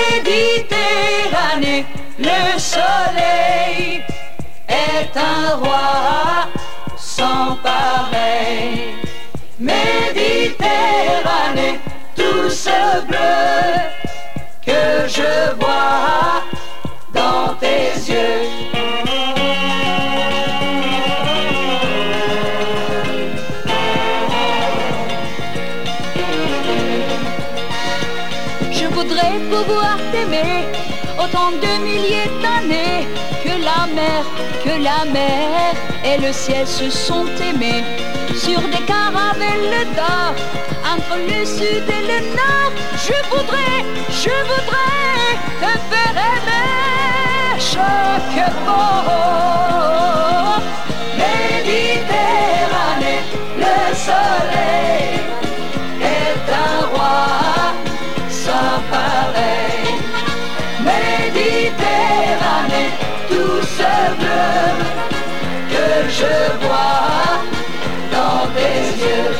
Méditerranée, le soleil est un roi sans pareil. Méditerranée, tout ce bleu que je vois dans tes yeux. Je voudrais pouvoir t'aimer autant de milliers d'années que la mer et le ciel se sont aimés sur des caravelles d'or entre le sud et le nord. Je voudrais te faire aimer chaque bord. Méditerranée, le soleil est un roi sans pareil. Méditerranée, tout ce bleu que je vois dans tes yeux.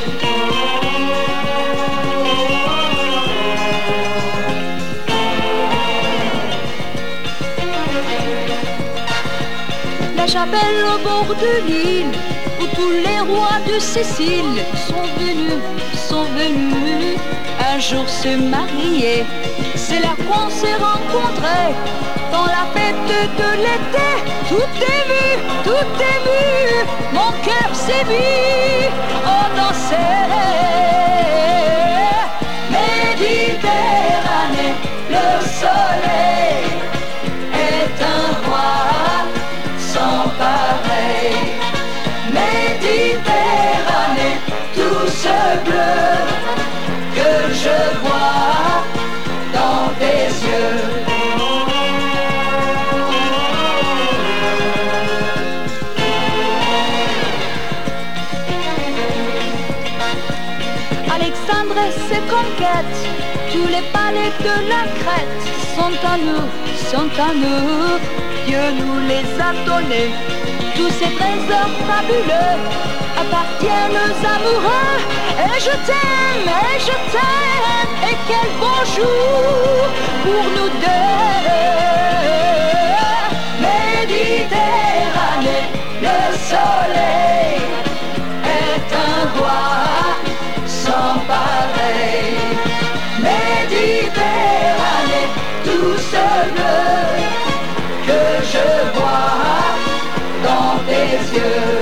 La chapelle au bord de l'île où tous les rois de Sicile sont venus un jour se marier. C'est là qu'on s'est rencontrés dans la fête de l'été. Tout est vu, mon cœur s'est mis au danser. Méditerranée, le soleil est un roi sans pareil. Méditerranée, tout ce bleu que je vois dans tes yeux. Alexandre et ses conquêtes, tous les palais de la Crète sont à nous. Dieu nous les a donnés. Tous ces trésors fabuleux appartiennent aux amoureux. Et je t'aime, et quel beau jour pour nous deux. Méditerranée, le soleil est un roi sans pareil. Méditerranée, tout ce bleu que je vois dans tes yeux.